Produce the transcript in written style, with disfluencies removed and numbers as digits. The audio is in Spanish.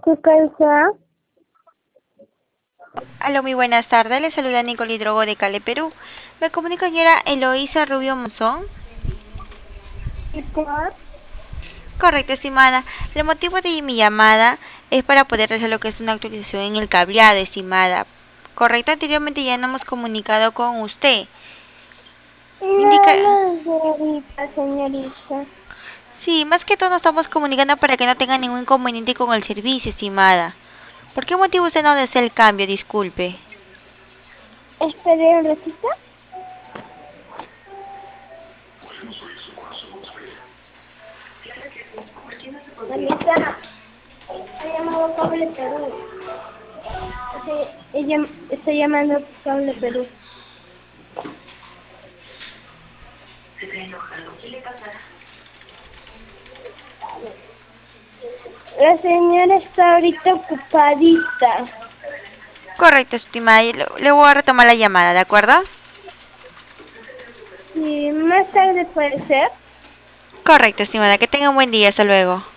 ¿Qué casa? Aló, muy buenas tardes. Le saluda Nicole Hidrogo de Cali, Perú. Me comunica señora Eloísa Rubio Monzón. ¿Y por? Correcto, estimada. El motivo de mi llamada es para poder hacer lo que es una actualización en el cableado, estimada. Correcto, anteriormente ya no hemos comunicado con usted. Me indica... No, no es de ahorita, señorita. Sí, más que todo nos estamos comunicando para que no tenga ningún inconveniente con el servicio, estimada. ¿Por qué motivo usted no desea el cambio? Disculpe. ¿Esperé un ratito? Mamita, ha llamado Cable Perú. Sí, ella está llamando Cable Perú. La señora está ahorita ocupadita. Correcto, estimada. Le voy a retomar la llamada, ¿de acuerdo? Sí, más tarde puede ser. Correcto, estimada. Que tenga un buen día. Hasta luego.